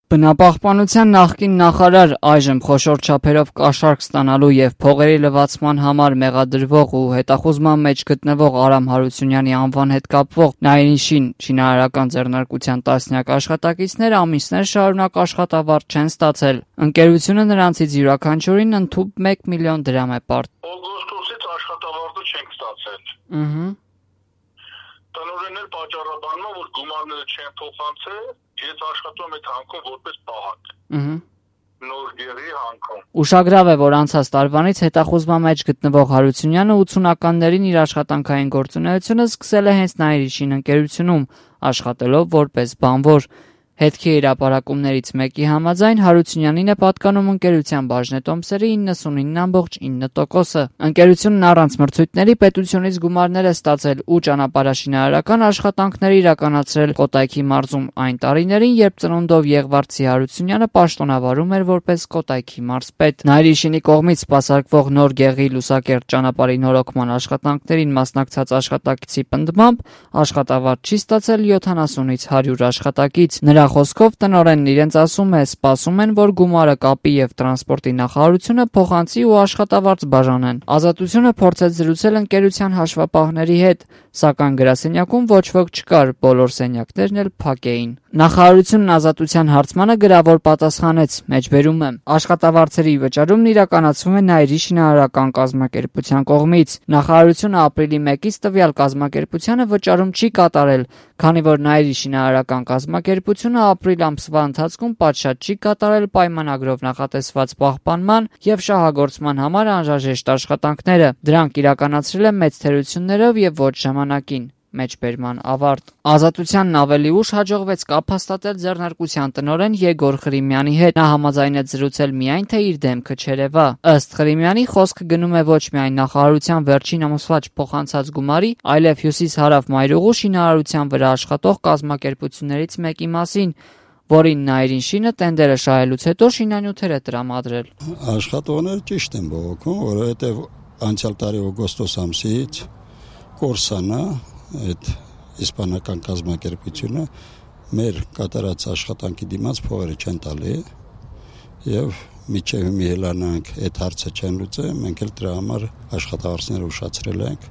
Բնապահպանության նախկին նախարար, այժմ խոշոր չափերով կաշառք ստանալու և փողերի լվացման համար մեղադրվող ու հետախուզման մեջ գտնվող Արամ Հարությունյանի անվան հետ կապվող Նայիրին շինարարական ձեռնարկության տասնյակ աշխատակիցներ ամիսներ շարունակ աշխատավարձ չեն ստացել։ Ընկերությունը նրանցից յուրաքանչյուրին ընդհուպ 1 միլիոն դրամ է պարտել։ Օգոստոսից աշխատավարձը չենք ստացել։ Տնօրենն էլ պատճառաբանում, որ գումարները չեն փոխանցել, ես աշխատում եմ այդ հանքում որպես պահակ։ Նոր գերի հանքում։ Ուշագրավ է, որ անցած տարվանից հետախուզման մեջ գտնվող Հարությունյանը 80-ականներին իր աշխատանքային գործունեությունը սկսել է հենց Նայիրին ընկերությունում, աշխատելով որպես բանվոր։ Հետքի հրապարակումներից մեկի համաձայն Հարությունյանին է պատկանում ընկերության բաժնետոմսերի 99.9%-ը։ Ընկերությունն առանց մրցույթների պետությունից գումարներ է ստացել ու ճանապարհաշինարարական աշխատանքներ իրականացրել Կոտայքի մարզում այն տարիներին, երբ ծնունդով եղվարցի Հարությունյանը պաշտոնավարում էր որպես Կոտայքի մարզպետ։ Նայիրի կողմից սպասարկվող նոր գեղի լուսակերտ ճանապարհի նորոգման աշխատանքներին մասնակցած աշխատակցի պնդմամբ աշխատավարձ չի ստացել 70-ից 100 աշխատակից։ Նրա խոսքով տնօրենն իրենց ասում է, սպասում են, որ գումարը կապի և տրանսպորտի նախարարությունը փոխանցի ու աշխատավարձ բաժանեն։ Ազատությունը փորձեց զրուցել ընկերության հաշվապահների հետ, սակայն գրասենյակում ոչ ոք չկար, բոլոր սենյակներն էլ փակ էին։ Նախարարությունն Ազատության հարցմանը գրավոր պատասխանեց, մեջբերում եմ. աշխատավարձերի վճարումն իրականացվում է Նայիրի շինարարական կազմակերպության կողմից։ Նախարարությունը ապրիլի 1-ից տվյալ կազմակերպությանը վճարում չի կատարել, քանի որ Նայիրի շինարարական կազմակերպությունը ապրիլ ամսվա ընթացքում պատշաճ չի կատարել պայմանագրով նախատեսված պահպանման և շահագործման համար անհրաժեշտ աշխատանքները։ Դրանք իրականացրել է մեծ թերություններով և ոչ ժամանակին։ Մեջբերման ավարտ։ Ազատությանն ավելի ուշ հաջողվեց կապ հաստատել ձեռնարկության տնօրեն Եգոր Ղրիմյանի հետ։ Նա համաձայնեց զրուցել միայն թե իր դեմքը չերևա։ Ըստ Ղրիմյանի խոսքը գնում է ոչ միայն նախարարության վերջին ամսվա չփոխանցած գումարի, այլև հյուսիս-հարավ մայրուղու շինարարության վրա աշխատող կազմակերպություններից մեկի մասին, որին Նայիրին շինը տենդերը շահելուց հետո շինանյութեր է տրամադրել։ Աշխատողները ճիշտ են բողոքում, որովհետև անցյալ տարի օգոստոս ամսից Կորսանը, այդ իսպանական կազմակերպությունը մեր կատարած աշխատանքի դիմաց փողերը չեն տալի եւ միջև մի հելանանք այդ հարցը չեն լուծել, մենք էլ դրա համար աշխատավարձները ուշացրել ենք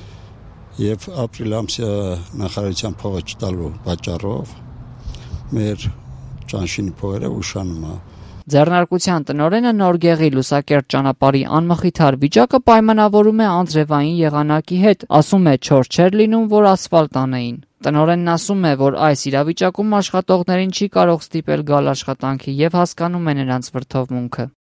եւ ապրիլ ամսի նախարարության փողը չտալու պատճառով մեր ճանշինի փողերը ուշանում է։ Ձեռնարկության տնօրենը նոր գեղի լուսակերտ ճանապարհի անմխիթար վիճակը պայմանավորում է անձրևային եղանակի հետ, ասում է չոր չէր լինում, որ ասֆալտ անեին։ Տնօրենն ասում է, որ այս իրավիճակում աշխատողներին չի կարող ստիպել գալ աշխատանքի եւ հասկանում է նրանց վրդովմունքը։